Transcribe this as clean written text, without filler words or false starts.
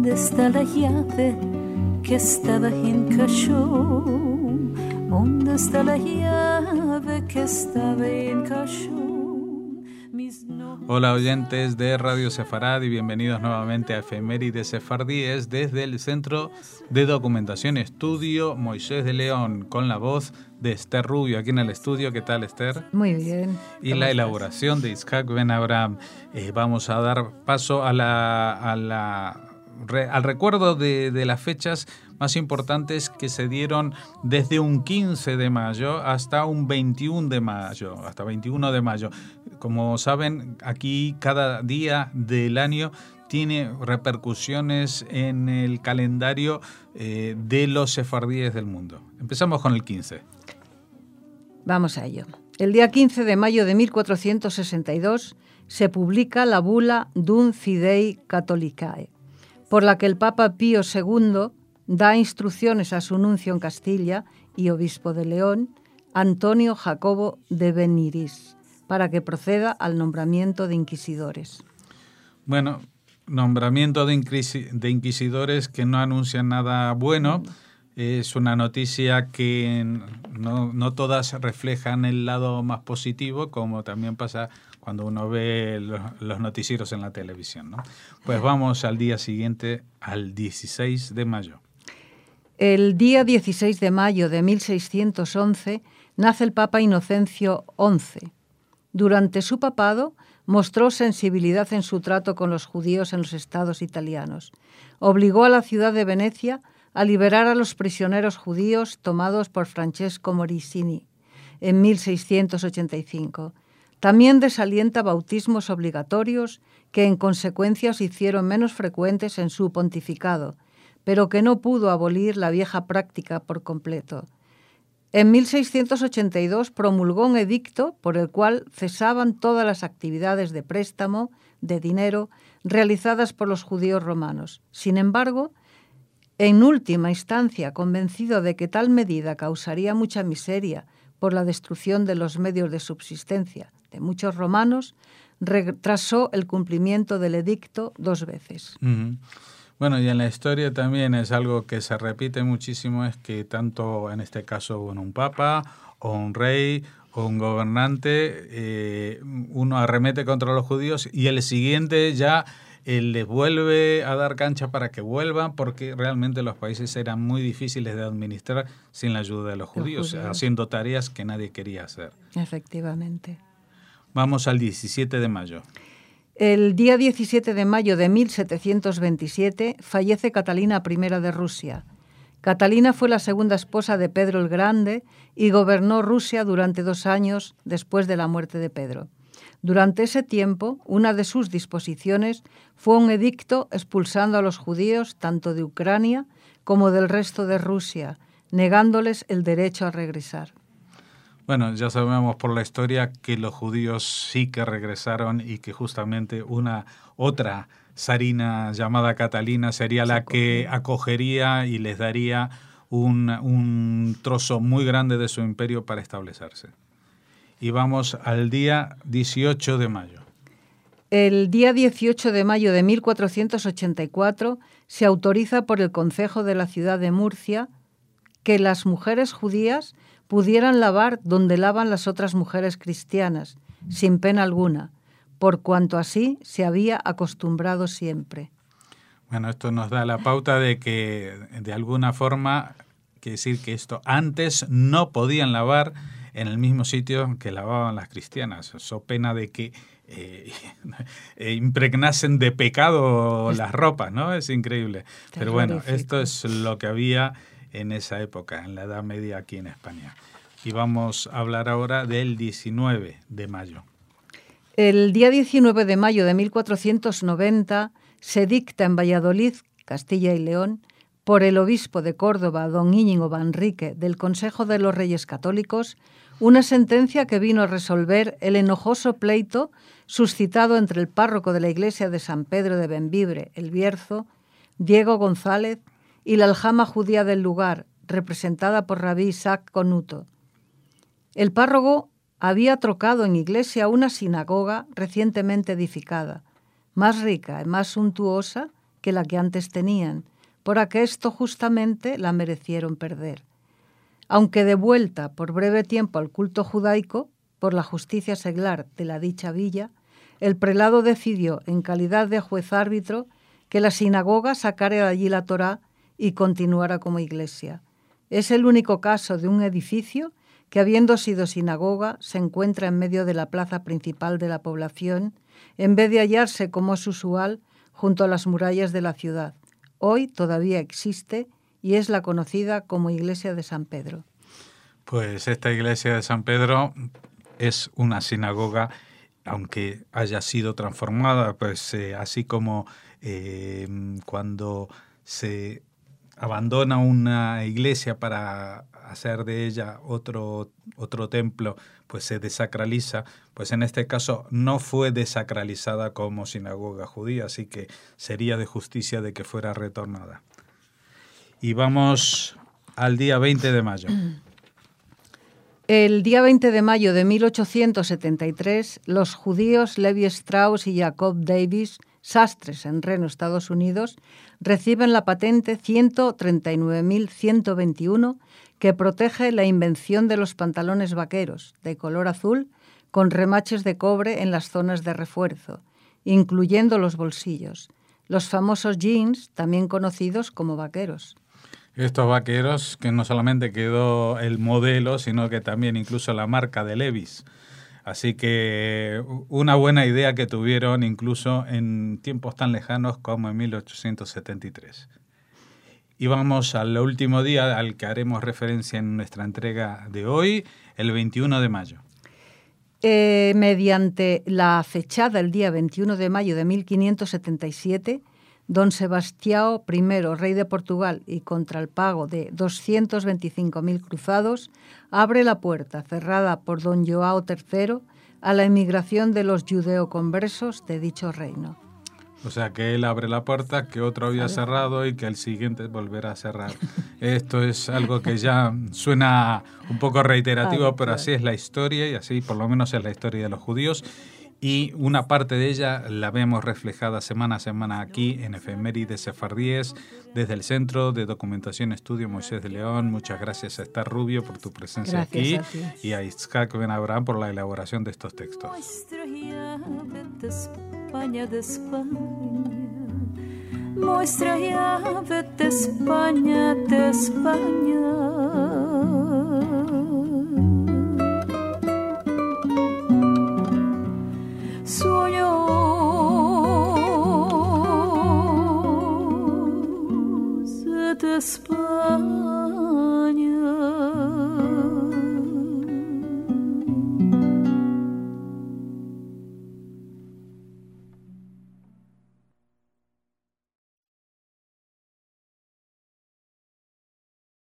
¿Dónde está la llave que estaba en cajón? ¿Dónde está la llave que estaba en cajón? Hola oyentes de Radio Sefarad y bienvenidos nuevamente a Efemérides Sefardíes desde el Centro de Documentación Estudio Moisés de León, con la voz de Esther Rubio aquí en el estudio. ¿Qué tal, Esther? Muy bien. Y la elaboración de Itzhak Ben Abraham. Vamos a dar paso al recuerdo de las fechas más importantes que se dieron desde un 15 de mayo hasta un 21 de mayo, hasta 21 de mayo. Como saben, aquí cada día del año tiene repercusiones en el calendario de los sefardíes del mundo. Empezamos con el 15. Vamos a ello. El día 15 de mayo de 1462 se publica la bula Dum Fidei Catholicae, por la que el Papa Pío II da instrucciones a su nuncio en Castilla y obispo de León, Antonio Jacobo de Beniris, para que proceda al nombramiento de inquisidores. Bueno, nombramiento de inquisidores que no anuncian nada bueno. Es una noticia que no todas reflejan el lado más positivo, como también pasa cuando uno ve los noticieros en la televisión, ¿no? Pues vamos al día siguiente, al 16 de mayo. El día 16 de mayo de 1611 nace el Papa Inocencio XI. Durante su papado mostró sensibilidad en su trato con los judíos en los estados italianos. Obligó a la ciudad de Venecia a liberar a los prisioneros judíos tomados por Francesco Morosini en 1685. También desalienta bautismos obligatorios que en consecuencia se hicieron menos frecuentes en su pontificado, pero que no pudo abolir la vieja práctica por completo. En 1682 promulgó un edicto por el cual cesaban todas las actividades de préstamo de dinero realizadas por los judíos romanos. Sin embargo, en última instancia, convencido de que tal medida causaría mucha miseria por la destrucción de los medios de subsistencia de muchos romanos, retrasó el cumplimiento del edicto 2 veces. Uh-huh. Bueno, y en la historia también es algo que se repite muchísimo, es que tanto en este caso un papa o un rey o un gobernante, uno arremete contra los judíos y el siguiente ya les vuelve a dar cancha para que vuelvan, porque realmente los países eran muy difíciles de administrar sin la ayuda de los judíos, haciendo tareas que nadie quería hacer. Efectivamente. Vamos al 17 de mayo. El día 17 de mayo de 1727 fallece Catalina I de Rusia. Catalina fue la segunda esposa de Pedro el Grande y gobernó Rusia durante 2 años después de la muerte de Pedro. Durante ese tiempo, una de sus disposiciones fue un edicto expulsando a los judíos tanto de Ucrania como del resto de Rusia, negándoles el derecho a regresar. Bueno, ya sabemos por la historia que los judíos sí que regresaron y que justamente otra zarina llamada Catalina sería la que acogería y les daría un trozo muy grande de su imperio para establecerse. Y vamos al día 18 de mayo. El día 18 de mayo de 1484 se autoriza por el Concejo de la ciudad de Murcia que las mujeres judías pudieran lavar donde lavan las otras mujeres cristianas, sin pena alguna, por cuanto así se había acostumbrado siempre. Bueno, esto nos da la pauta de que, de alguna forma, quiere decir que esto antes no podían lavar en el mismo sitio que lavaban las cristianas, so pena de que impregnasen de pecado las ropas, ¿no? Es increíble. Pero bueno, esto es lo que había en esa época, en la Edad Media aquí en España. Y vamos a hablar ahora del 19 de mayo. El día 19 de mayo de 1490 se dicta en Valladolid, Castilla y León, por el obispo de Córdoba, don Íñigo Manrique, del Consejo de los Reyes Católicos, una sentencia que vino a resolver el enojoso pleito suscitado entre el párroco de la iglesia de San Pedro de Bembibre, El Bierzo, Diego González, y la aljama judía del lugar, representada por Rabí Isaac Conuto. El párroco había trocado en iglesia una sinagoga recientemente edificada, más rica y más suntuosa que la que antes tenían, por aquesto justamente la merecieron perder. Aunque de vuelta por breve tiempo al culto judaico, por la justicia seglar de la dicha villa, el prelado decidió, en calidad de juez árbitro, que la sinagoga sacara de allí la Torá y continuara como iglesia. Es el único caso de un edificio que, habiendo sido sinagoga, se encuentra en medio de la plaza principal de la población, en vez de hallarse, como es usual, junto a las murallas de la ciudad. Hoy todavía existe y es la conocida como Iglesia de San Pedro. Pues esta iglesia de San Pedro es una sinagoga, aunque haya sido transformada, pues así como cuando se abandona una iglesia para hacer de ella otro templo, pues se desacraliza, pues en este caso no fue desacralizada como sinagoga judía, así que sería de justicia de que fuera retornada. Y vamos al día 20 de mayo. El día 20 de mayo de 1873, los judíos Levi Strauss y Jacob Davis, sastres en Reno, Estados Unidos, reciben la patente 139.121 que protege la invención de los pantalones vaqueros de color azul con remaches de cobre en las zonas de refuerzo, incluyendo los bolsillos, los famosos jeans, también conocidos como vaqueros. Estos vaqueros que no solamente quedó el modelo, sino que también incluso la marca de Levi's. Así que una buena idea que tuvieron incluso en tiempos tan lejanos como en 1873. Y vamos al último día al que haremos referencia en nuestra entrega de hoy, el 21 de mayo. Mediante la fechada el día 21 de mayo de 1577, don Sebastião I, rey de Portugal, y contra el pago de 225.000 cruzados, abre la puerta, cerrada por don João III, a la emigración de los judeoconversos de dicho reino. O sea, que él abre la puerta que otro había cerrado y que el siguiente volverá a cerrar. Esto es algo que ya suena un poco reiterativo, pero así es la historia y así por lo menos es la historia de los judíos. Y una parte de ella la vemos reflejada semana a semana aquí en Efemérides Sefardíes desde el Centro de Documentación Estudio Moisés de León. Muchas gracias a Esther Rubio por tu presencia aquí y a Itzhak Ben Abraham por la elaboración de estos textos. España, de España, nuestra llave de España, de España. Sueños de España.